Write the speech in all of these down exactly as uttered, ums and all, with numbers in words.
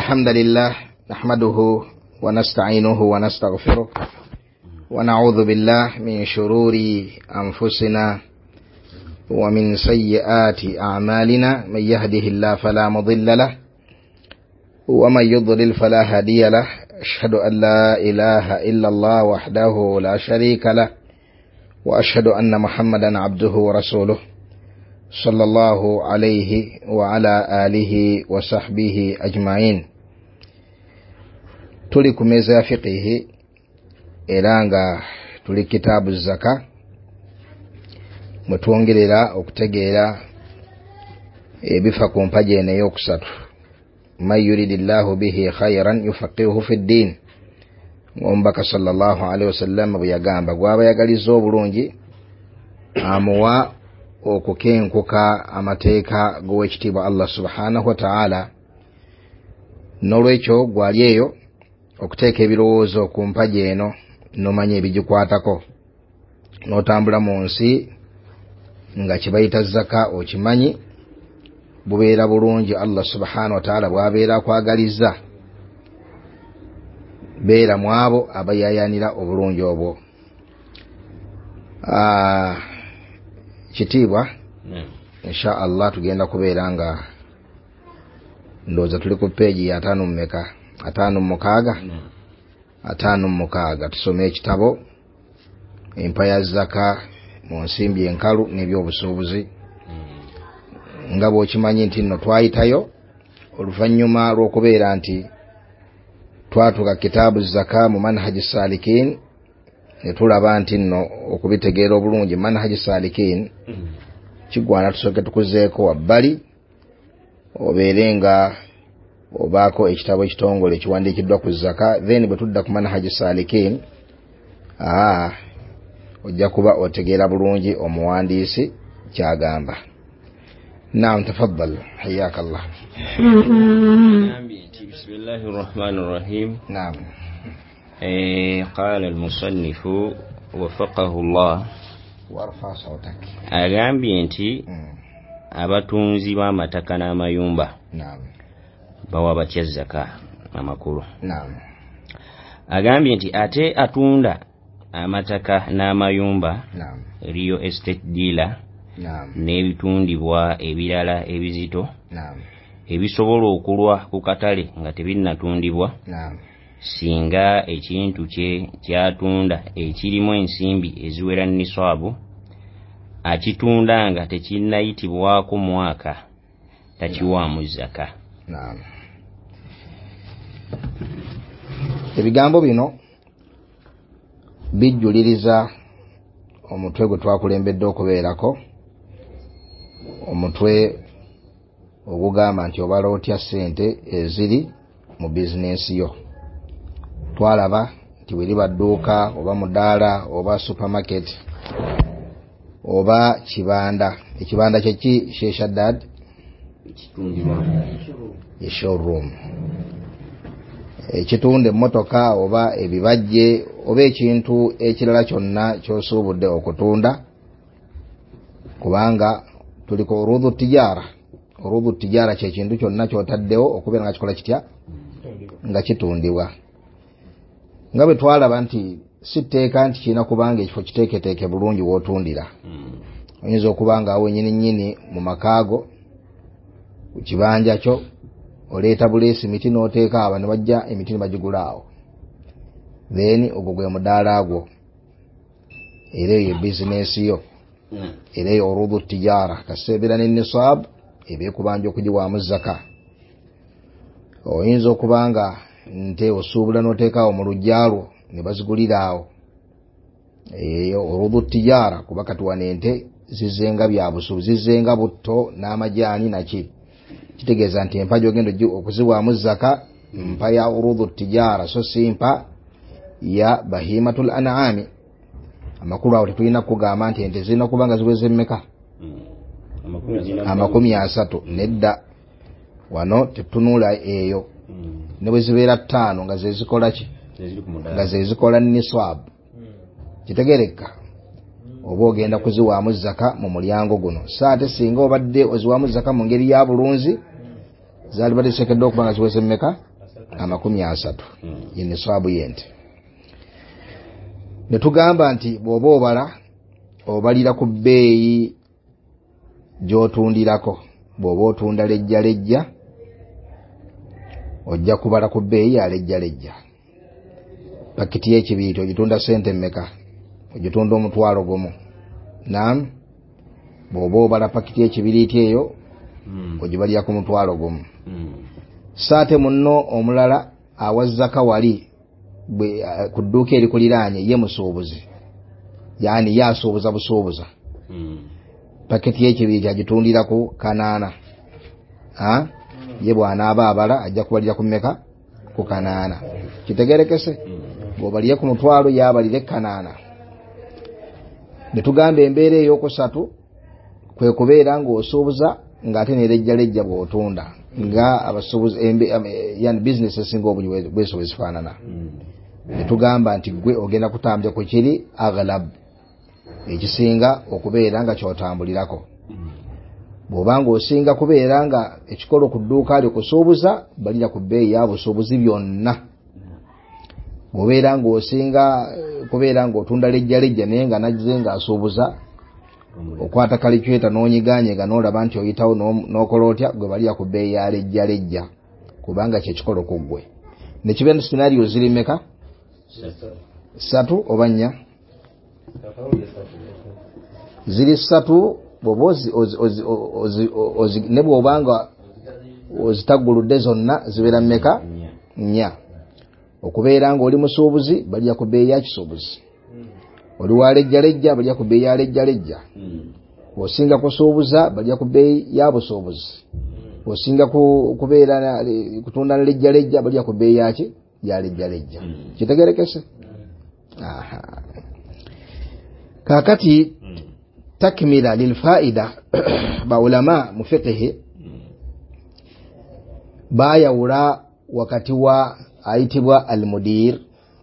الحمد لله نحمده ونستعينه ونستغفره ونعوذ بالله من شرور أنفسنا ومن سيئات أعمالنا من يهده الله فلا مضل له ومن يضلل فلا هادي له أشهد أن لا إله إلا الله وحده لا شريك له وأشهد أن محمدا عبده ورسوله صلى الله عليه وعلى آله وصحبه أجمعين. tuli ku meza ya fiqhi era nga tuli kitaabu zaka mutwongerera okutegeera ebifa ku mpaji eno ey'okusatu man yuridillahu bihi khayran yufaqihuhu fi ddin. Omubaka sallallahu alaihi wasallam bwe yagamba gwaba yagaliza obulungi amuwa okukenkuka amateeka g'owekitiibwa Allah subhanahu wa ta'ala. N'olwekyo gwali eyo okuteeka ebirowoozo ku mpaji eno n'omanya ebigikwatako n'otambula mu nsi nga kibayita zaka okimanyi, bubeera bulungi. Allah subhanahu wa ta'ala bw'abeera akwagaliza beera mu abo abayayanira obulungi obwo. Kitiibwa insha Allah tugenda kubeera nga ndowooza tuli ku peegi ya ataano mumeka ataano mukaaga ataano mukaaga tusome ekitabo empa ya zaka mu nsimbi enkalu n'ebyobusuubuzi. Nga bw'okimanyi nti nno twayitayo oluvannyuma lw'okubeera nti twatuka kitaabu zaka mu manhaji salikin ne tulaba nti nno okubitegeera obulungi manhaji salikin kigwana tusooke tukuzeeko wabbali obeere nga obaako ekitabo ekitongole ekiwandiikiddwa ku zaka, then bwe tudda ku manhaji salikin aa ojja kuba otegeera bulungi omuwandiisi kyagamba. Naam, tafaddal hayaka Allah. بسم الله الرحمن الرحيم. نعم. قال المصنف وفقه الله وارفع صوتك. agambye nti abatunzi b'amataka n'amayumba Naam. bawa batya zaka amakulu. Naam. Agambye nti ate atunda amataka n'amayumba, Naam, real estate dealer, naam, n'ebitundibwa ebirala ebizito, naam, ebisobola okulwa ku katale nga tebinnatundibwa, naam, singa ekintu kye kyatunda ekirimu ensimbi eziwera nisaabu akitunda nga tekinnayitibwako mwaka takiwaamu zaka. naam. Ebigambo bino bijjuliriza omutwe gwe twakulembedde okubeerako, omutwe ogugamba nti obala otya ssente eziri mu bizinensi yo. Twalaba nti weriba dduuka oba mudaala oba supermarket oba kibanda, ekibanda kyeki sheshaddad showroom, ekitunda emmotoka oba ebibajje oba ekintu ekirala kyonna ky'osuubudde okutunda, kubanga tuliko urudhu tijara. Urudhu tijara kye kintu kyonna ky'otaddewo okubeera nga kikola kitya nga kitundibwa. Nga bwe twalaba nti si tteeka nti kirina kubanga ekifo kiteeketeeke bulungi w'otundira. Oyinza okuba nga awo nnyini nnyini mu makaago ku kibanja kyo oleeta buleesi miti n'oteeka aba ne bajja emiti ne bagigula awo, then ogwo gwe mudaala gwo, era eyo bizinensi yo, era eyo urudhu tijara. Kaseebera ne nisab eba ekubanja okugiwaamu zaka. Oyinza okuba nga nte osuubula n'oteekaawo mu luggya lwo ne bazigulira awo, eyo urudhu tijara, kuba kati wano ente zizenga bya busuubuzi, zizenga butto n'amajaani naki. Kitegeeza nti empa gy'ogenda okuziwaamu zaka mpa ya urudhu tijara, so si mpa ya bahimatul an'ami. Amakulu awo tetulina kugamba nti ente zirina kuba nga ziweze mmeka amakumi asatu. Nedda, wano tetunuula eyo. Ne bwe zibeera ttaano nga ze zikola ki nga ze zikola nisab, kitegereka oba ogenda kuziwaamu zaka mu mulyango guno. So ate singa obadde oziwaamu zaka mu ngeri ya bulunzi zaali badde ziteekeddwa okuba nga ziweze mmeka amakumi asatu ye nisaabu y'ente. Ne tugamba nti bw'oba obala obalira ku bbeeyi gy'otundirako. Bw'oba otunda lejja lejja ojja kubala ku bbeeyi ya lejja lejja. Pakiti y'ekibiiti ogitunda sente mmeka? Ogitunda omutwalo gumu. Naam, bw'oba obala pakiti y'ekibiriiti eyo ogibalira ku mutwalo gumu. Saate munno omulala awazzaka wali ku dduuka erikuliraanye ye musuubuzi, yaani yaasuubuza busuubuza, paketi y'ekibiriiti agitundiraku kanaana. Ha? Ye bw'anaaba abala ajja kubalira ku mmeka? Ku kanaana. Kitegerekese? Bw'obalire ku mutwalo yabalire kanaana. Ne tugamba embeera ey'okusatu kwe kubeera ng'osuubuza ng'ate n'erejja lejja bw'otunda nga abasuubuzi yani bizinesi esinga obuli bweso bwezifaanana. Ne tugamba nti gwe ogenda kutambya ku kiri aghlabu ekisinga okubeera nga kyotambulirako. Bw'obanga osinga kubeera nga ekikolo ku dduuka lyo kusuubuza balira ku bbeeyi ya busuubuzi byonna. Bw'obeera ng'osinga kubeera ng'otunda lejja lejja naye nga nazze ng'asuubuza okwata kalikyeta n'onyigaanyega n'olaba nti oyitawo n'okola otya, gwe balira ku bbeeyi ya lejja lejja kubanga kyekikolo ku ggwe. Ne kibeera scenario ziri mmeka? Ssatu oba nnya? Ziri ssatu. Ne bw'obanga ozitagguludde zonna zibeera mmeka? Nnya. Okubeera ng'oli musuubuzi balya ku bbeeyi ya kisuubuzi. Oli wa lejja lejja balya ku bbeeyi ya lejja lejja. Osinga kusuubuza balya ku bbeeyi ya busuubuzi. Osinga kubeera kutunda lejja lejja balya ku bbeeyi yaki? Ya lejja lejja. Kitegerekese? Aha. Kakati takmila lilfaida baulama mu fiqh bayawula wakati wa ayitibwa almudir,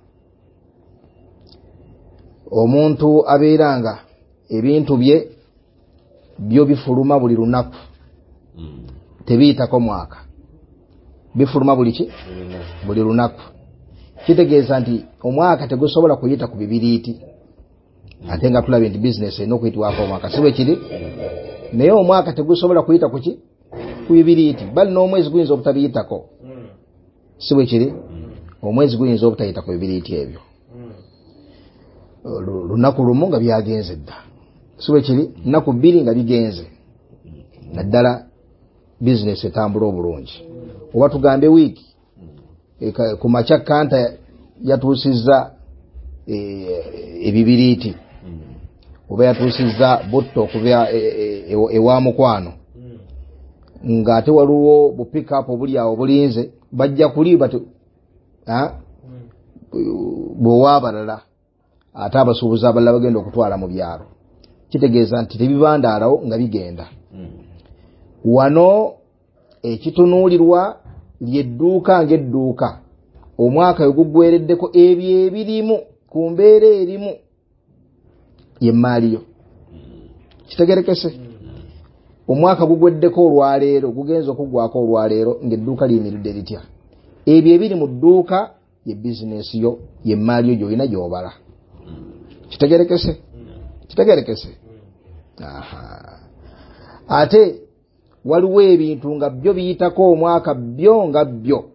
omuntu abeeranga ebintu bye byo bifuluma buli lunaku, tebiyitako mwaka, bifuluma buli ki? Buli lunaku. Kitegeeza nti omwaka tegusobola kuyita ku bibiriiti, ate nga tulabye nti bizinesi erina okuyitibwako omwaka, si bwe kiri? Naye omwaka tegusobola kuyita ku ki? Ku bibiriiti, bali n'omwezi guyinza obutabiyitako, si bwe kiri? Omwezi guyinza obutayita ku bibiriiti ebyo, lunaku lumu nga byagenze dda, si bwe kiri? Nnaku bbiri nga bigenze, naddala bizinesi etambula obulungi. Oba tugambe wiiki, ku makya kanta yatuusizza ebibiriiti, oba yatuusizza butto okuva ewa mukwano, ng'ate waliwo bu pick-up obuli awo bulinze, bajja kuliba bw'owaabalala ate abasuubuzi abalala bagenda okutwala mu byalo. Kitegeeza nti tebibandaalawo nga bigenda. Wano ekitunuulirwa ly'edduuka ng'edduuka, omwaka we guggwereddeko ebyo ebirimu ku mbeera erimu y'emmaaliyo. Kitegerekese? Omwaka gugweddeko olwaleero, gugenza okuggwako olwaleero ng'edduuka liyimiridde litya. Ebyo ebiri mu dduuka ye bizinesi yo, y'emmaaliyo gy'olina gy'obala. Kitegerekese? Kitegerekese? Aha. Ate waliwo ebintu nga byo biyitako omwaka byo nga byo.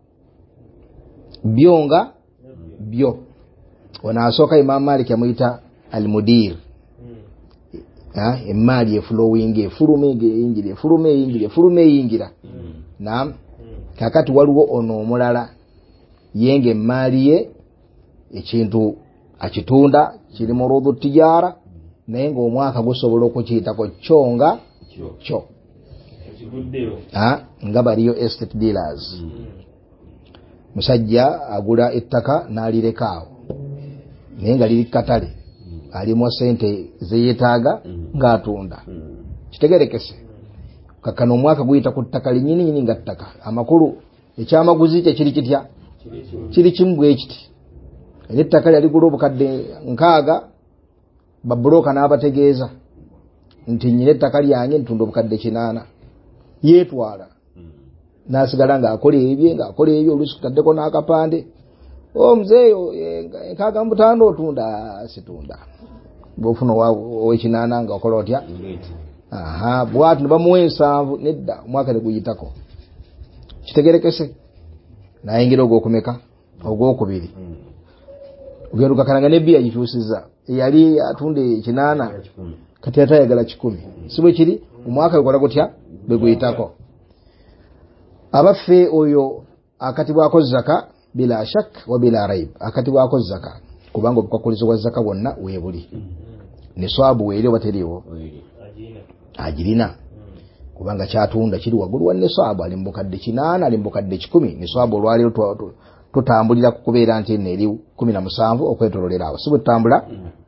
Byo nga byo. Ono asooka Imam Malik amuyita almudir. Ha, emmaali eflowing, efuluma eyingira, efuluma eyingira, efuluma eyingira. Naam. Kakati waliwo ono omulala yenge emmaali ye ekintu akitunda kiri mu rudu tijara naye ng'omwaka gusobola okukiyitako kyo nga kyo. Ha, nga baliyo estate dealers. Musajja agula ettaka n'alireka awo naye nga liri katale, alimu sente zeyeetaaga ng'atunda. Kitegerekese? Kakano omwaka guyita ku ttaka linyini nyini nga ttaka, amakulu ekyamaguzi kye kiri kitya? Kiri kimu bwe kiti. Ettaka yaligula obukadde nkaaga, babuloka n'abategeeza nti nnyina ettaka lyange ntunda obukadde kinaana. Yeetwala nasigala nga akola ebye nga akola ebyo olusi kutaddeko n'akapande o muzeeyo enkaaga mu butaano otunda situnda bwofuna owekinaana nga okola otya aha bwatu ne bamuwa ensanvu nedda omwaka ne guyitako kitegerekese nayingira ogwokumeka ogwokubiri ogenda ukakananga nebbiya gikyusiza eyali atunda ekinaana kati atayagala kikumi si bwe kiri omwaka gukola gutya bwe guyitako abaffe oyo akatibwako zaka bila shak wa bila raib akatibwako zaka kubanga obukwakulizo bwa zaka bwonna weebuli ne swabu weeri oba teriiwo agirina kubanga kyatunda kiri waggulu wa ne swabu ali mbukadde kinaana ali mbukadde kikumi ne swabu olwaleero tutambulira ku kubeera nti eno eri kumi na musanvu okwetololera awo si bwe tutambula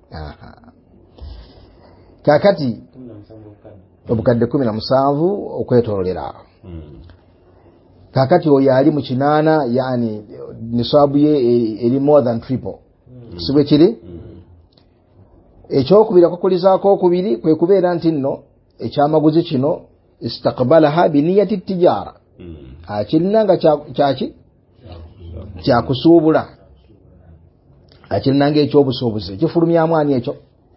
kakati obukadde kumi na musanvu okwetololera awo kakati oyo ali mu kinaana yani niswabu ye eri more than triple si bwe kiri ekyokubiri akukulizaako okubiri kwe kubeera nti nno ekyamaguzi kino istakbalaha biniyati tijara akirina nga kyaki kyakusuubula akirina nga ekyobusuubuzi kifulumyamu ani ekyo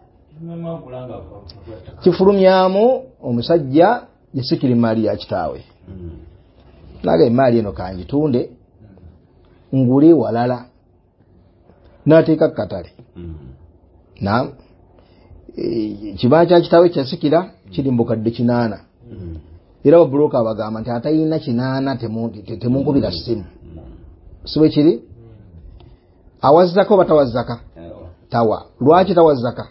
kifulumyamu omusajja yesikiri maali ya kitaawe naga emaali eno kangitunde ngule walala nateeka katale na kibanja kya kitaawe kyasikira kiri mbukadde kinaana era obroka abagamba nti atayina kinaana temunkubira simu siwe kiri awazzako batawazzaka tawa lwaki tawazzaka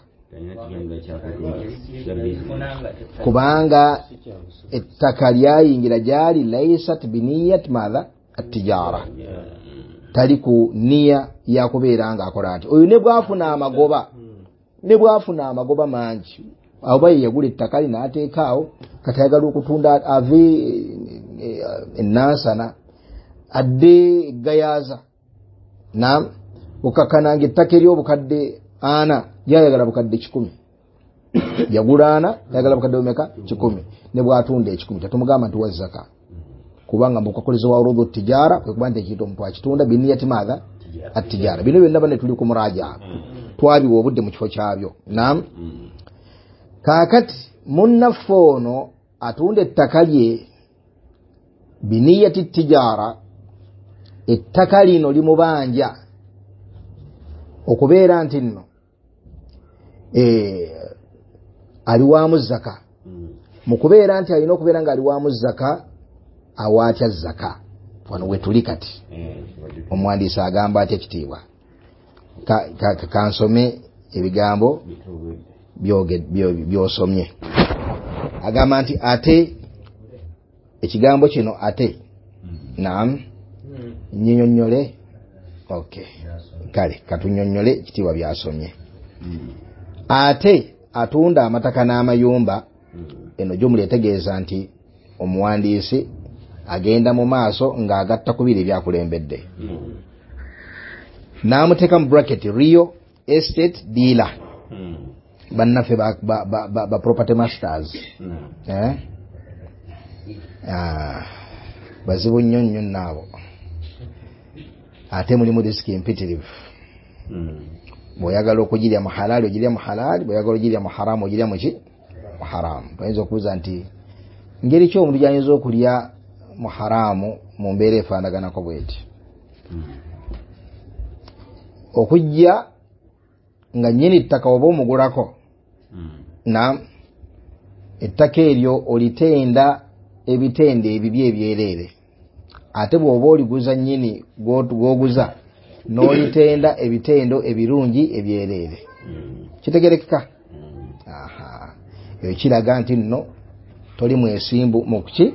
kubanga ettaka lyayingira gyali laysat biniyat madha attijara tali ku niya yakubeera nga akola ati oyo ne bwafuna amagoba ne bwafuna amagoba mangi aba yagula ettaka lina ateekaawo kati ayagala okutunda ave ennansana adde gayaza na ukakananga ettaka ery'obukadde ana yayagala bukadde kikumi yagula ana yayagala bukadde omeka kikumi ne bwatunda ekikumi tatumugamba nti wazzaka kubanga mbukakoleza wa urudhu tijara kwe kubanga ekintu omuntu akitunda biniyati madha attijara bino byonna bane tuli ku muraja twabiwa obudde mu kifo kyabyo naam kakati munnafoono atunda ettaka lye biniyati tijara ettaka lino limubanja okubeera nti nno eh ali wa zaka mu kubeera nti alina okubeera nga ali wa zaka awaatya zaka wano wetuli kati omwandiisi agamba atya ekitiibwa kansome ebigambo byosomye agamba nti ate ekigambo kino ate naam nyinyonnyole okay kale katunyonnyole ekitiibwa byasomye ate atunda amataka n'amayumba eno gyo muletegeeza nti omuwandiisi agenda mu maaso ng'agatta ku biri byakulembedde n'amuteeka mu bracket real estate dealer bannaffe ba, ba, ba, ba, ba property masters eh? ah, bazibu nnyo nnyo naabo ate mulimu disiki mpitirivu bw'oyagala okugirya mu halali ogirya mu halali bw'oyagala ogirya mu haramu ogirya mu ki mu haramu bayinza okubuuza nti ngeri ki omuntu gy'ayinza okulya mu haramu mu mbeera efaanaganako bweti okujja nga nnyini ttaka oba omugulako na ettaka eryo olitenda ebitende ebibi ebyereere ate bw'oba oliguza nnyini gw'oguza n'olitenda ebitendo ebirungi ebyereere kitegerekeka aha eyo kiraga nti nno toli mwesimbu mu kuki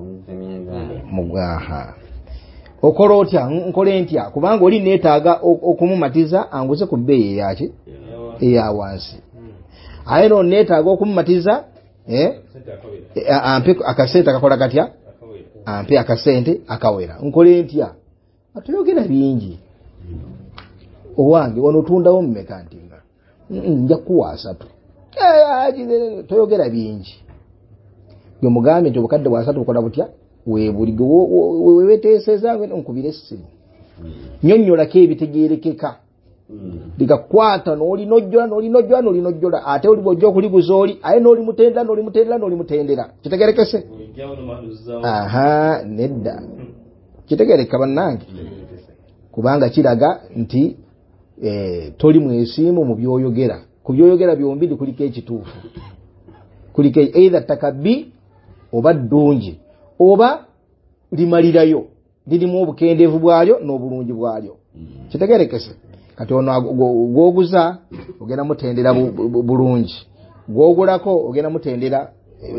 mugaha okola otya nkole ntya kubanga oli neetaaga okumumatiza anguze ku bbeeyi yaki eya wansi aye no neetaaga okumumatiza eh ampe akasente akakola katya ampe akasente akawera nkole ntya atuyogera bingi owange wano tundawo mmeka ntinga nja kuwaasa tu toyogera bingi gwe mugambe nti obukadde bwa asatu bukola butya webuligo weweteeseza nkubira essimu nnyonnyolako ebitegeerekeka ligakwata n'oli nojjola n'oli nojjola n'oli nojjola ate oli bw'ojja okulibuza oli aye n'oli mutendera n'oli mutendera n'oli mutendera kitegeerekese aha nedda kitegeereka bannange kubanga kiraga nti eh, toli mwesiimu mu byoyogera ku byoyogera byombi kuliko ekituufu kuliko either takabbi oba ddungi oba limalirayo lirimu obukendeevu bwalyo n'obulungi bwalyo kitegeerekese kati ono gwoguza ogenda mutendera bulungi gwogulako ogenda mutendera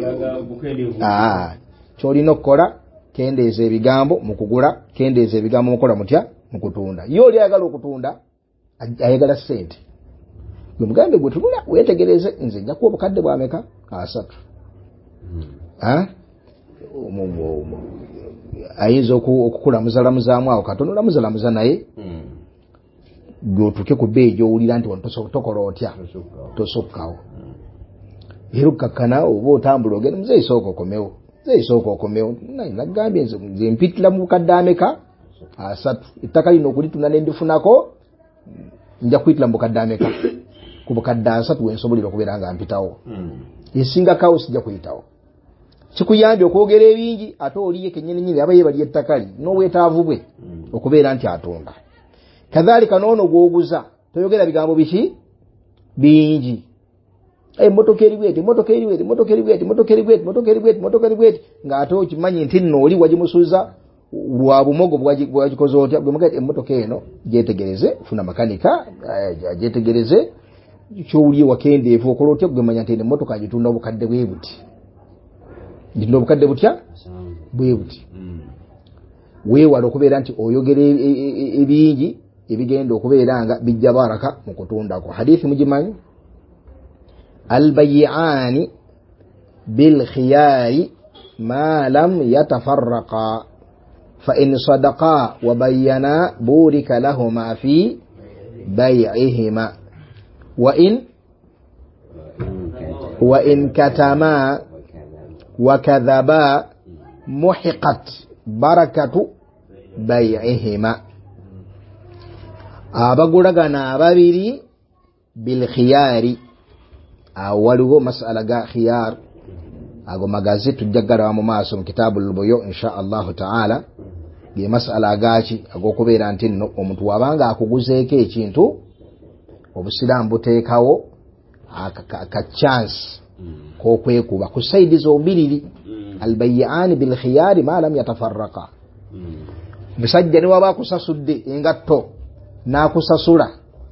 ah kyolina okukola kendeeza ebigambo mu kugula kendeeza ebigambo mukola mutya mu kutunda yo oli ayagala okutunda ayagala ssente gwe mugambe gwe tunula weetegereze nze nja kuwa obukadde bwameka asatu ayinza okukulamuzalamuzamu awo katono olamuzalamuza naye gwotuke ku bbeeyi gy'owulira nti tokola otya tosukkawo era okkakkana oba otambula ogenda muzeeyi sooka okomewo muzeeyi sooka okomewo nagambye nze mpitira mu bukadde ameka asatu ettaka lino okulitunda ne ndifunako nja kuyitira mu bukadde ameka ku bukadde asatu wensobolera okubeera nga mpitawo esingakawo sijja kuyitawo kikuyambye okwogera ebingi ate oliye kennyini nyini aba yebali ettaka li n'obwetaavu bwe okubeera nti atunda kadhalika noono gwoguza toyogera bigambo biki bingi emmotoka eri bweti emmotoka eri bweti emmotoka eri bweti emmotoka eri bweti emmotoka eri bweti emmotoka eri bweti ng'ate okimanyi nti nno oli wagimusuuza lwa bumogo bwagikoze otya gwe mugati emmotoka eno gyetegereze funa makanika gyetegereze kyowulye wakendeevu okola otya gwe manya nti emmotoka agitunda obukadde bwe buti gitunda obukadde butya bwe buti weewala okubeera nti oyogera ebingi ebigenda okubeera nga bijja baraka mu kutundako hadithi mugimanyi albayi'ani bilkhiyari ma lam yatafarraqa fa in sadaqa wa bayyana burika lahuma fi bay'ihima wa in wa in katama wa kadhaba muhiqat barakatu bay'ihima abagulagana ababiri bil khiyari awaliwo masala ga khiyar ago magazi tujjagala mu maaso mu kitabul buyu insha Allah ta'ala ge masala agachi agokubeera nti nno omuntu wabanga akuguzeeko ekintu obusiramu buteekawo aka chance ko kwekuba ku saidi zombiriri albay'an bil khiyari ma lam yatafarraqa bisajja ni waba kusasudde engatto na kusasula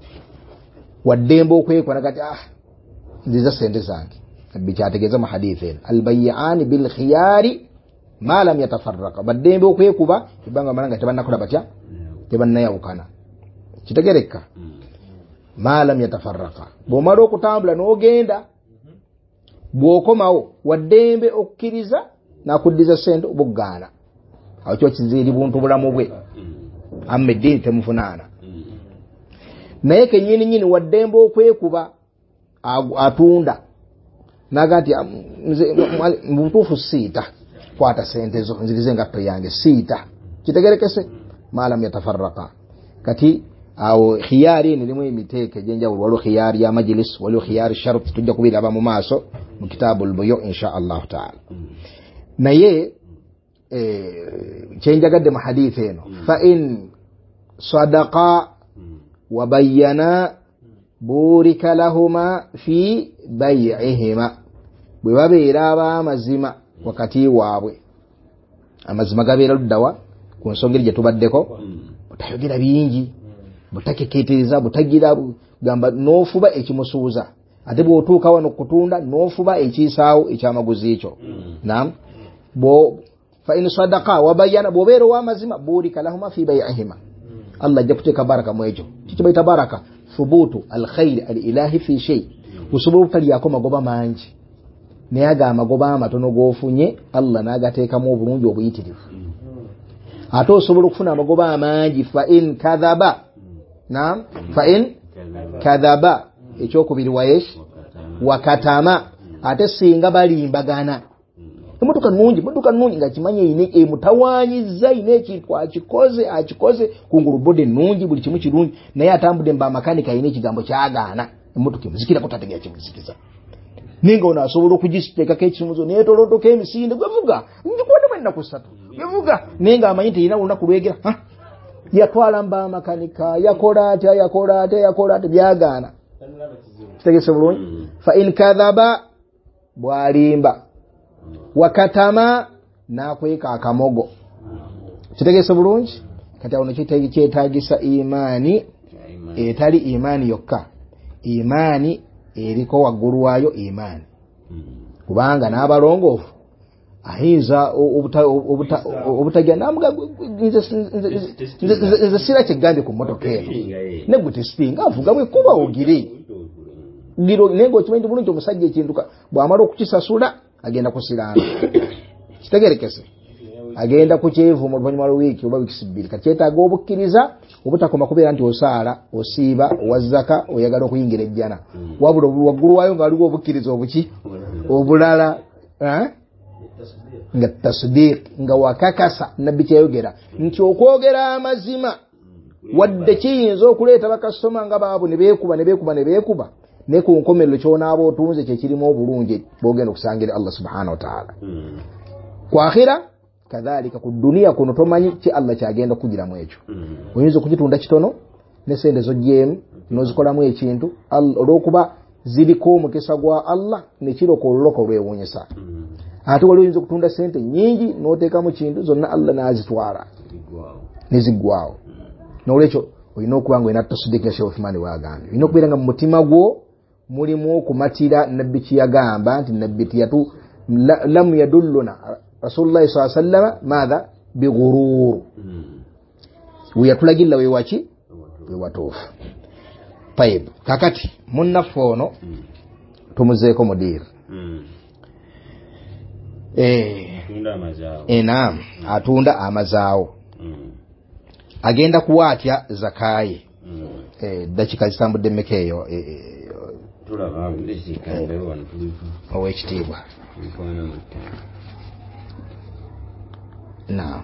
waddembo okwekwa nakati ah ndiza sente zange bikyategeeza mu hadithi albay'an bil khiyari ma lam yatafarraqa baddembo okwekuba ibanga malanga tebannakola batya tebannayawukana kitegereka ma lam yatafarraqa bomala okutambula n'ogenda bwokomawo waddembe okkiriza nakuddiza sente obuggaana awo kyo kiziiri buntu bulamu bwe amma eddiini temufunaana naye kennyini nyini waddembe okwekuba atunda naga nti mubutuufu siita kwata sente zo nzirize engatto yange siita kitegerekese maalam yatafarraqa kati awo khiyari nilimu emiteeke gyenjawulo waliwo khiyari ya majlis waliwo khiyari shart tujja kubiraba mu maaso mu kitabul buyu insha Allah ta'ala naye kyenjagadde mu hadithi eno fa in sadaqa wa bayyana burika lahuma fi bay'ihima bwe babeera ab'amazima wakati waabwe amazima gabeera luddawa ku nsonga gye tubaddeko butayogera bingi butakeketereza butagira gamba n'ofuba ekimusuuza ate bw'otuuka wano kutunda n'ofuba ekiisaawo ekyamaguzi ekyo naam bo fa in sadaqa wa bayyana bw'obeera ow'amazima burika lahuma fi bay'ihima Allah ajja kuteeka baraka mu ekyo kikibaita baraka thubutu alkhairi alilahi fi shay usobola otaliyako magoba mangi naye aga amagoba amatono g'ofunye Allah n'agateekamu obulungi obuyitirivu ate osobola okufuna amagoba amangi fa in kadhaba naam fa in kadhaba ekyokubiri wayesh wakatama ate singa balimbagana emotoka nungi motoka nungi nga kimanye ine e mutawanyiza ine ekintu akikoze akikoze kungulu bode nungi buli kimu kirungi naye atambude mba makanika ine ekigambo kyagaana emotoka muzikira kutategera kimuzikiza ninga ona asobola okugisteka k'ekimuzo neetolotoka emisinde gwevuga ndikwenda mwenda kusatu gwevuga ninga amanyi nti ina lunaku lwegera ha yatwala mba makanika yakola atya yakola atya yakola atya byagaana kitegese bulungi fa in kadhaba bwalimba wakatama nakweka akamogo kitegese bulungi kati awo nekitegi kyetagisa imani etali imani yokka imani eriko waggulu waayo imani kubanga n'abalongoofu ayinza obutajja namuga nze sira kyegambye ku mmotoka eno negwe tesipinga avuga bwekuba ogire giro nengo okimanyi bulungi omusajja ekintu bw'amala okukisasula agenda kusiraana kitegerekese agenda kukyevu oluvannyuma lw'wiiki oba wiiki bbiri kati kyetaaga obukkiriza obutakoma kubeera nti osaala osiiba owazzaka oyagala okuyingira ejjana wabula waggulu waayo nga waliwo obukkiriza obuki obulala nga tasdiq nga wakakasa nabbi kyayogera nti okwogera amazima wadde kiyinza okuleeta bakasoma nga baabo ne beekuba ne beekuba ne beekuba ne ku nkomerero ky'onaaba otunze kyekirimu obulungi bw'ogenda okusangira Allah subhanahu wa ta'ala ku akhira kadhalika ku dunia kuno tomanyi ki Allah kyagenda kugiramu ekyo oyinza okugitunda kitono ne sente zojjeemu n'ozikolamu ekintu olw'okuba ziriko omukisa gwa Allah ne kiroka oluloko lwewuunyisa ate wali oyinza okutunda sente nyingi n'oteekamu kintu zonna Allah n'azitwala neziggwawo n'olwekyo olina okuba nga olina tasdiiki Sheikh Uthman wagambye olina okubeera nga mu mutima gwo mulimu okumatira nabbi kyeyagamba nti nabbi tiyatu lam yadulluna Rasulullah sallallahu alaihi wasallam madha bighurur weyatulagirira wewaki wewatuufu tayib kakati munnafono tumuzeeko mudiira eh naam atunda amazaawo agenda kuwaatya zakaye eh dakika zitambudde mmeka eyo tulaba ndizikande wano owekitiibwa naam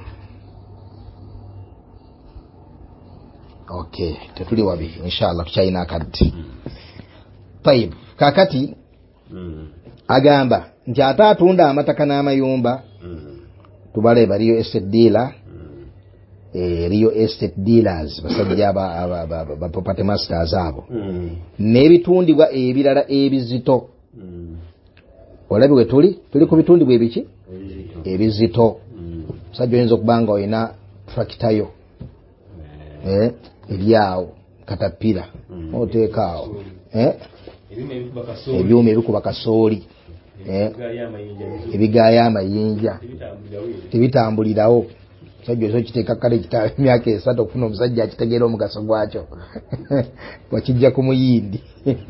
okay tetuli wabi inshallah tukyayina akaddi tayib kakati agamba nti ate atunda amataka n'amayumba tubale baliyo estate dealer eh Rio estate dealers basajja ba property masters abo n'ebitundibwa ebirala ebizito olabi we tuli tuli ku bitundibwa ebiki ebizito sajja oyinza okubanga olina tractayo eh ebyawo katapira oteekaawo eh ebyuma ebikuba kasooli eh ebigaya amayinja tebitambulirawo sajja ozo kiteeka kale kitala emyaka esatu okufuna omusajja akitegeera omugaso gwakyo wakijja ku muyindi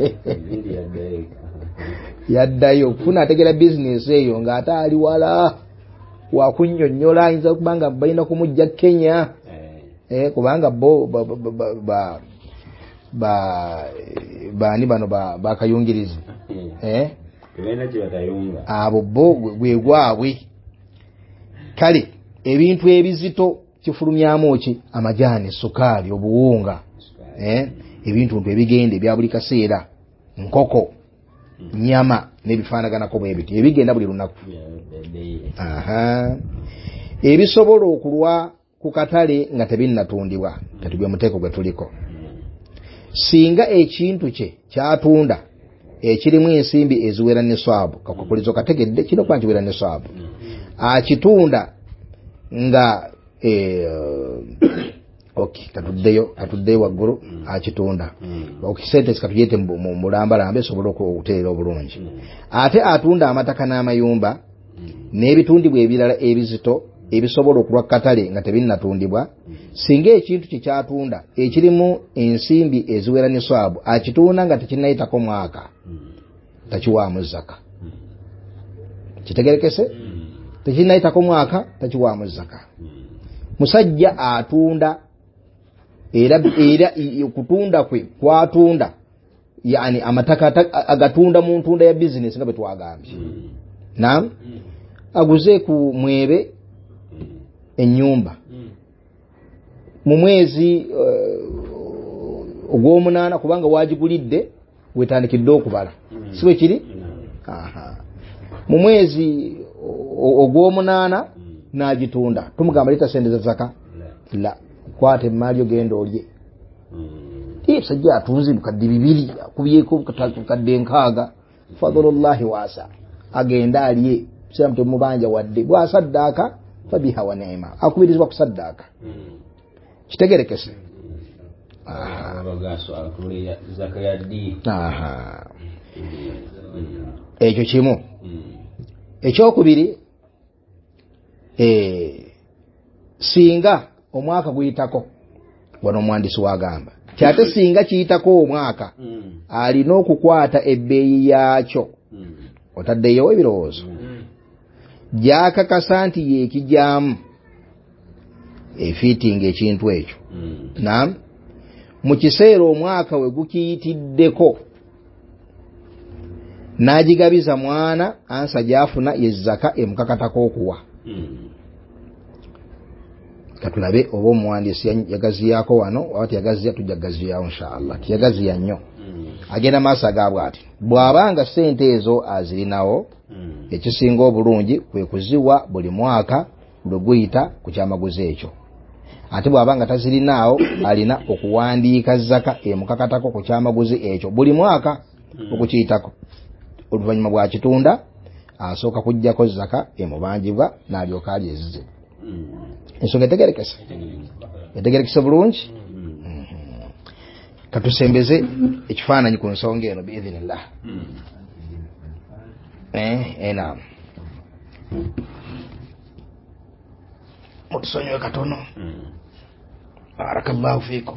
yaddayo okufuna ategeera bizinesi eyo ng'ate ali wala wakunnyonnyola ayinza okubanga balina kumujja Kenya eh kubanga bo ba ba ba bani bano bakayungiriza eh tebena kye batayunga abo bo gwe gwabwe kale ebintu ebizito kifulumyamu ki amajani sukali obuwunga eh ebintu ebigende bya buli kaseera nkoko nyama nebifaanaganako bwebiti ebigenda buli lunaku aha ebisobola okulwa ku katale nga tebinnatundibwa katugwe muteeko gwe tuliko singa ekintu kye kyatunda ekirimu ensimbi eziwera ne swabu kakopolizo kategedde kino kwa nkiwera ne swabu akitunda nga eh okay katuddeyo katuddeyo waggulu akitunda okisente katuyete mu mulambalambe sobola okuteera obulungi ate atunda amataka n'amayumba n'ebitundibwa ebirala ebizito ebisobola okulwa katale nga tebinnatundibwa singa ekintu kye kyatunda ekirimu ensimbi eziwera ne swabu akitunda nga tekinnayitako mwaka takiwaamu zaka kitegerekese tekinnayitako mwaka takiwaamu zaka musajja atunda era era okutunda kwe kwatunda yani amataka agatunda mu ntunda ya business nga betwagambye naam aguze ku mwebe ennyumba mu mwezi ogw'omunaana kubanga wagigulidde wetandikidde okubala siwe kiri aha mu mwezi ogw'omunaana n'agitunda tumugamba leta sente za zaka la kwate mali ogenda olye Tiye sajja atunzi bukadde bibiri akubyeko bukadde nkaaga fadlullahi wasa agenda aliye shamte mubanja wadde bwa saddaka fabiha wa neema akubirizwa kusaddaka kitegerekese aha bagaso akule zakaya di aha ekyo kimu ekyokubiri eh singa omwaka guyitako wano omwandisi wagamba kyate singa kiyitako omwaka alina okukwata ebbeeyi yaakyo otaddeyo ebirowoozo gyakakasa nti yeekijyamu efiitinga ekintu ekyo naam mu kiseera omwaka we gukiyitiddeko n'agigabiza mwana ansa gyafuna yezzaka emukakatako okuwa katulabe oba omuwandiisi yagaziyaako wano wati yagaziya tujja gaziyawo inshallah tiyagaziya nnyo agenda maaso agaabwe ati bw'abanga ssente ezo azirinawo ekisinga obulungi kwe kuziwa buli mwaka lwe guyita ku kyamaguzi ekyo ate bw'abanga tazirinaawo alina okuwandiika zaka emukakatako ku kyamaguzi ekyo buli mwaka okukiyitako oluvannyuma bw'akitunda asooka kujjako zaka emubanjibwa n'alyoka alyezize ensonga etegerekese etegerekese bulungi katusembeze ekifaananyi ku nsonga eno biidhinillah eh ena mutusonyiwe katono barakallahu fiikum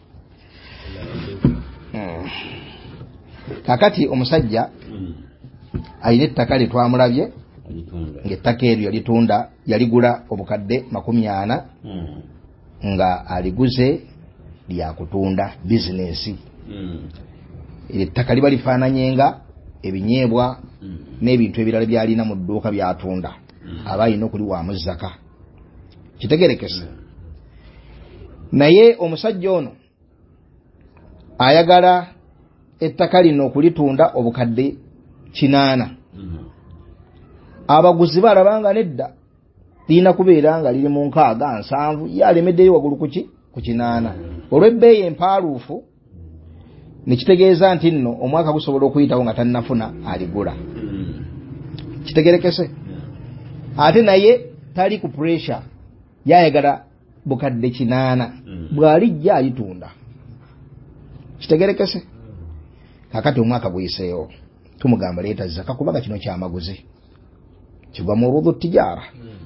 kakati omusajja ayina ettaka litwamulabye ng'ettaka eryo yalitunda yaligula obukadde makumi ana nga aliguze lyakutunda bizinesi ettaka liba lifaananyenga ebinyeebwa n'ebintu ebirala byalina mu dduuka byatunda aba alina okuliwaamu zaka kitegerekese naye omusajja ono ayagala ettaka lino okulitunda obukadde kinaana abaguzi balabanga nedda lina kubeera nga liri mu nkaaga nsanvu yalemeddeyo waggulu kuki ku kinaana olw'ebbeeyi empaaluufu nekitegeeza nti nno omwaka gusobola okuyitawo nga tannafuna aligula kitegerekese ate naye tali ku pressure yayagala bukadde kinaana bw'alijja alitunda kitegerekese kakati omwaka guyiseewo tumugamba leeta zaka kubanga kino kyamaguzi kigwa mu rudhu tijara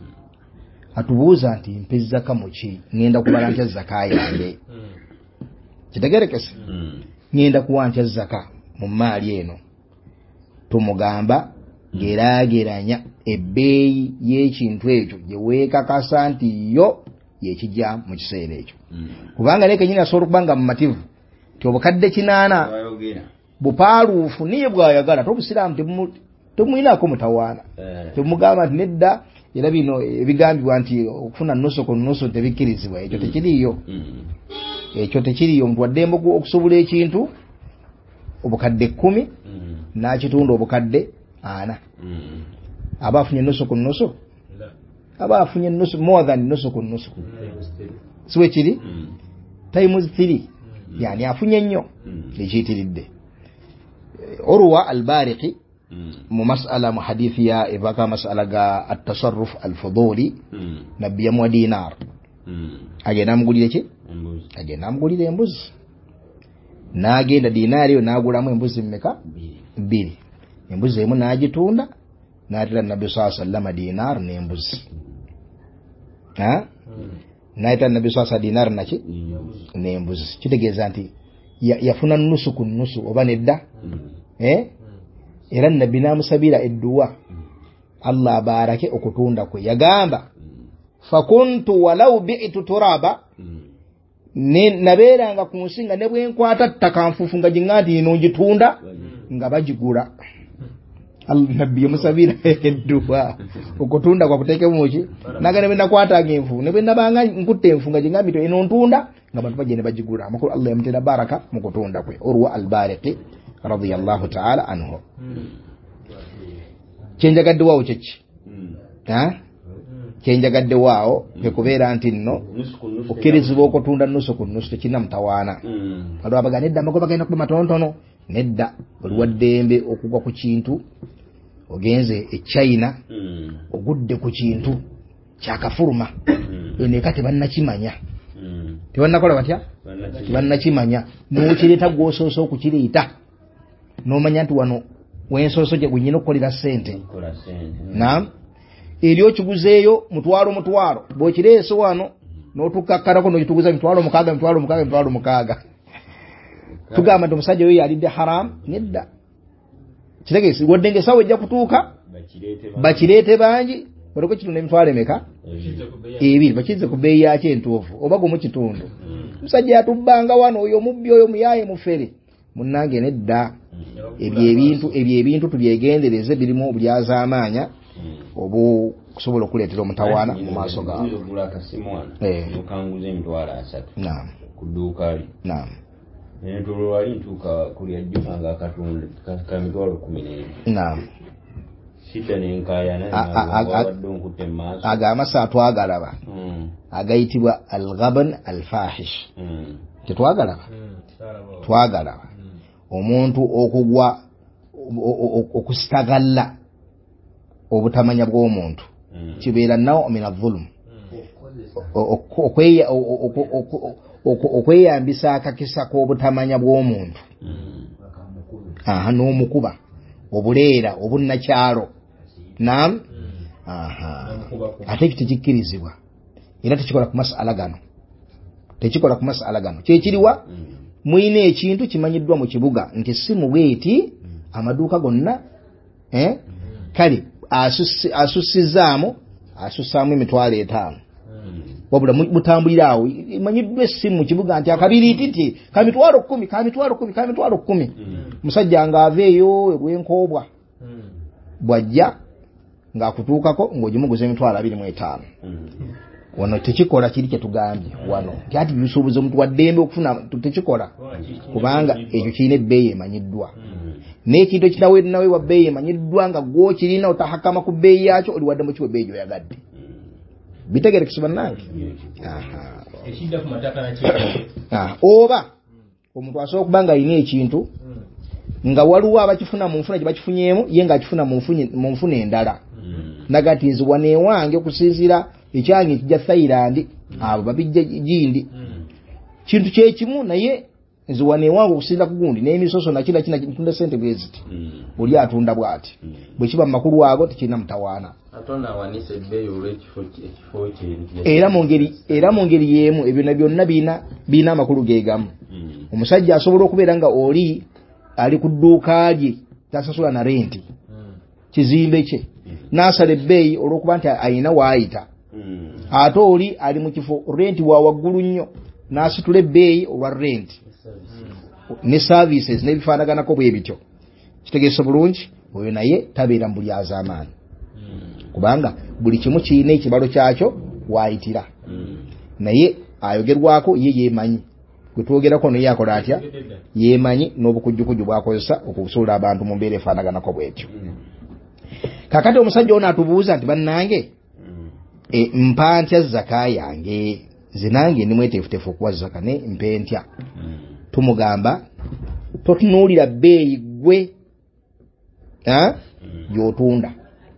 atubuuza nti mpe zaka muki ngenda kubala ntya zaka yange kitegerekese ngenda kuwa ntya zaka mu maali eno tumugamba geraageranya ebbeeyi y'ekintu ekyo gye weekakasa nti yo yekijja mu kiseera ekyo kubanga naye kenyini asobola okubanga mu mativu ti obukadde kinaana bupaaluufu niye bw'ayagala tobusiraamu temuyinako mutawaana temugamba nti nedda era bino ebigambibwa nti okufuna nusu ku nusu tebikkirizibwa ekyo tekiriyo ekyo tekiriyo omuntu waddembe okusobola ekintu obukadde kkumi n'akitunda obukadde ana aba afunye nusu ku nusu aba afunye nusu more than nusu ku nusu siwe kiri times three yani afunye nnyo ekiyitiridde Urwa al-Bariqi mu mas'ala mu hadithi ya ibaka mas'ala ga at-tasarruf al-fuduli nabbiya mu dinar agenda amugulire ki agenda amugulire embuzi n'agenda dinari yo n'agulamu embuzi mmeka bbiri embuzi emu n'agitunda n'atera nabbi sallallahu alayhi wasallam dinar n'embuzi ha n'ayita nabbi sallallahu alayhi dinar naki n'embuzi kitegeeza nti yafuna nusu ku nusu oba nedda eh era nabbi namusabira edduwa Allah barake okutunda kwe yagamba fakuntu walau bi'tu turaba ne nabeeranga ku nsinga ne bwe nkwata ttaka nfufu nga jingandi ino ngitunda nga bagigula nabbi musabira edduwa okutunda kwa kuteke muki nagane benda kwatanga enfu ne benda banga nkutte enfu nga jingambi to eno ntunda nga bantu bagende bagigula amakulu Allah yamtenda baraka mu kutunda kwe Urwa al-Bariqi radiyallahu ta'ala anhu kyenjagadde waawo kyeki ha kyenjagadde waawo kekubeera nti nno okkirizibwa okutunda nusu ku nusu tekina mutawaana balwa bagana edda amagoba gayina kuba matontono nedda buli waddembe okugwa ku kintu ogenze e China ogudde ku kintu kyakafuruma ene tebannakimanya tebannakola batya tebannakimanya n'okireeta gw'osoosa okukireeta n'omanya nti wano wensooso gye gwenyina okukolera ssente naam eri okiguzeeyo mutwalo mutwalo bw'okireese wano n'otukakkalako n'okituguza mitwalo mukaaga mitwalo mukaaga mitwalo mukaaga tugamba nti omusajja oyo yalidde haram nedda kitegeesi wadde ng'essaawa ejja kutuuka bakireete bangi baleko kitunda emitwalo emeka ebiri bakizze ku bbeeyi yakyo entuufu oba gumu kitundu omusajja yatubbanga wano oyo omubbi oyo muyaaye mufere munnange nedda ebyo ebintu ebyo ebintu tubyegendereze birimu obulyazaamaanya obu kusobola okuleetera omutawaana mu maaso gaabwe naam ku dduuka li naam netolwali ntuuka kulya jjuma nga akatundu kamitwalo kumi n'ebiri naam shidda nenkaayanawadde nkutte mu maaso ago amasa twagalaba agayitibwa al-ghaban al-fahish tetwagalaba twagalaba omuntu okugwa okusitagalla obutamanya bw'omuntu kibeera nawo min adh-dhulm okweyambisa akakisa k'obutamanya bw'omuntu aha n'omukuba obuleera obunnakyalo naam aha ate tekikkirizibwa era tekikola ku masala gano tekikola ku masala gano kyekiriwa muyina ekintu kimanyiddwa mu kibuga nti si mu bweti amaduuka gonna eh kale asussizaamu asussaamu emitwalo etaano wabula mutambulira awo imanyiddwa essimu mu kibuga nti akabiriititi kamitwalo kkumi kamitwalo kkumi kamitwalo kkumi musajja ng'aveeyo ebwenkoobwa bwajja ng'akutuukako ng'ogimuguza emitwalo abiri mu etaano wano tekikola kiri kye tugambye wano nti ati bisuubuza omuntu waddembe okufuna tekikola kubanga ekyo kirina ebbeeyi emanyiddwa n'ekintu ekinawenaweebwa bbeeyi emanyiddwa nga gw'okirina otahakama ku bbeeyi yakyo oli wadde mu kiwa ebbeeyi gyoyagadde bitegerekese bannange oba omuntu asobola okuba nga alina ekintu nga waliwo abakifuna mu nfuna gye bakifunyeemu ye ng'akifuna mu nfuna endala naga nti nze wano ewange okusinziira ekyange ekijja Thailand abo babijja gindi kintu kyekimu naye nze wano ewange okusinziira ku gundi n'emisoso nakina kina kitunda ssente bwe ziti oli atunda bw'ati bwe kiba mu makulu ago tekirina mutawaana era mu ngeri era mu ngeri y'emu ebyo na byonna biina biina amakulu geegamu omusajja asobola okubeera nga oli ali ku dduuka lye tasasula na renti kizimbe kye n'asala ebbeeyi olw'okuba nti ayina waayita ate oli ali mu kifo renti wa waggulu nnyo n'asitula ebbeeyi olwa renti ne services n'ebifaanaganako bwe bityo kitegeeza bulungi oyo naye tabeera mu buli azaamaani kubanga buli kimu kirina ekibalo kyakyo waayitira naye ayogerwako ye yeemanyi gwe twogerako naye akola atya yeemanyi n'obukujjukujju bw'akozesa okusuula abantu mu mbeera efaanaganako bw'etyo kakati omusajja ono atubuuza nti bannange e, mpa ntya zaka yange zinange ndi mweteefuteefu okuwa zaka ne mpe ntya tumugamba totunuulira bbeeyi gwe gy'otunda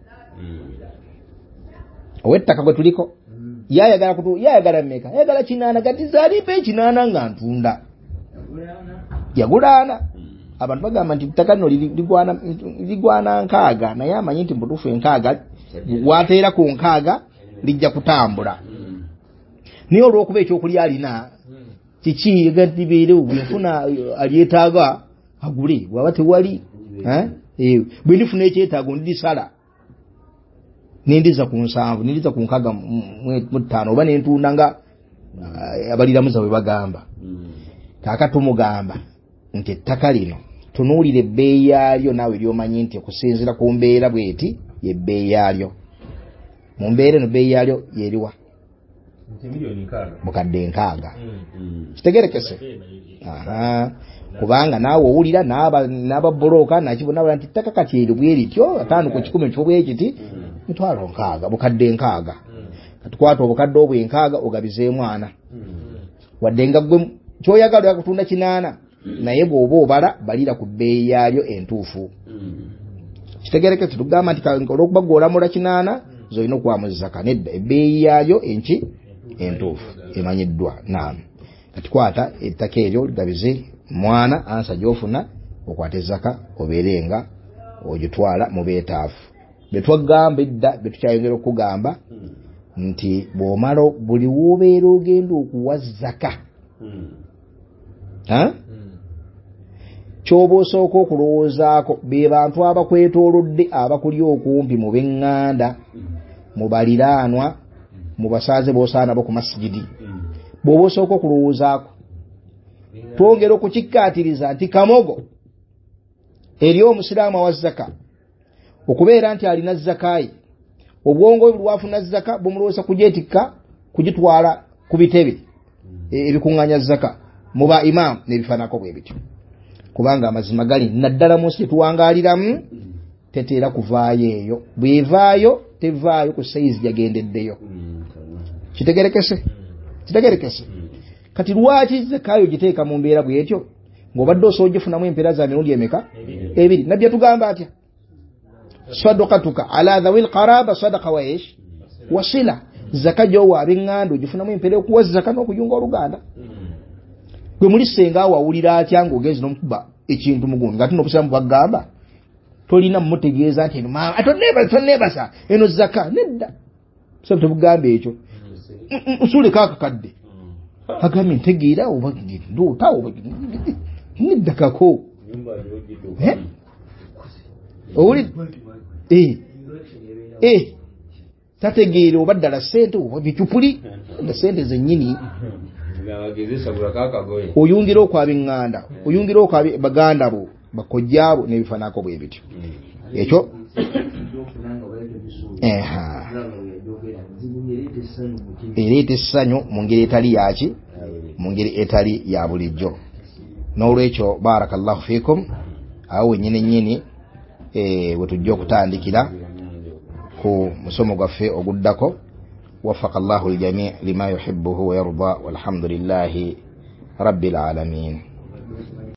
ow'ettaka gwe tuliko yayagala kutu yayagala mmeka yayagala kinaana gati zaalipe ekinaana nga ntunda yagulaana abantu bagamba nti ettaka lino ligwana ligwana nkaaga naye amanyi nti mbutuufu enkaaga wateera ku nkaaga lijja kutambula naye olw'okuba ekyokulya alina kiki gati beerewo bwenfuna alyetaaga agule bwaba tewali bwe ndifuna ekyetaago ndirisala nindiza ku nsanvu nindiza ku nkaaga mu ttaano oba nentunda nga abaliramuza bwe bagamba kaaka tumugamba nti ettaka lino tunuulira ebbeeyi yaalyo naawe lyomanyi nti okusinziira ku mbeera bweti yebbeeyi yaalyo. Mu mbeera eno bbeeyi yaalyo yeriwa mukadde nkaaga. Kitegerekese? Aha. Kubanga naawe owulira n'aba bbulooka nakibona nti ttaka kati eri bwe lityo ataano ku kikumi kyo bwe kiti mitwalo nkaaga bukadde nkaaga. Katukwata obukadde obwenkaaga ogabize mwana. Wadde nga gwe kyoyagala yakutunda kinaana naye bw'oba obala balira ku bbeeyi yaalyo entuufu. Kitegerekese? Tugamba nti olw'okuba gw'olamula kinaana zolina okwamuza zaka. Nedda, ebbeeyi yaalyo enki entuufu emanyiddwa. Naam. Katukwata ettaka eryo ligabize mwana ansa gy'ofuna okwata zaka obeerenga ogitwala mu beetaafu. Betwagamba edda betukyayongera okugamba nti bw'omala buli w'obeera ogenda okuwa zaka ha ky'oba osooka okulowoozaako be bantu abakwetoolodde abakuli okumpi mu b'eŋŋanda mu baliraanwa mu basaaze b'osaana bo ku masigidi. Bw'oba osooka okulowoozaako twongera okukikkaatiriza nti kamogo eri omusiraamu awa zaka okubeera nti alina zakaayi obwongo bwafuna zaka bumulowooza kugyetikka kugitwala ku bitebe ebikuŋŋaanya zaka mu ba imaamu n'ebifaanako bwe bityo. Kubanga amazima gali naddala mu nsi tetuwangaaliramu teteera kuvaayo eyo. Bw'evaayo tevaayo ku sayizi yagendeddeyo. Kitegerekese? Kitegerekese? Kati lwaki zakaayo giteeka mu mbeera bw'etyo ng'obadde osobola ogifunamu empeera za mirundi emeka? Ebiri. Nabbi yatugamba atya? Sadaqatuka ala dhawil qaraba sadaqa wa ish wasila. Zaka gy'owa ab'eŋŋanda ogifunamu empeera okuwa zaka n'okuyunga oluganda. Gwe muli senga wawulira atya ng'ogenzi n'omukuba ekintu mugundi nga tuno obusiramu bwagamba tolina mmutegeeza nti eno maama atonneebasa tonneebasa eno zaka. Nedda, sabu tebugamba ekyo. Usule kaakakadde agambye ntegeera oba ndoota oba nedda kako owuli eh eh tategeera oba ddala ssente oba bicupuli nda ssente zennyini. Oyungira okwaba eŋŋanda oyungira okwaba baganda bo bakojjaabo n'ebifaanako bwe bityo. Ekyo ereeta essanyu mu ngeri etali yaki mu ngeri etali ya bulijjo. N'olwekyo barakallahu fiikum awo wennyini nnyini we tujja okutandikira ku musomo gwaffe oguddako. وفق الله الجميع لما يحبه ويرضى والحمد لله رب العالمين.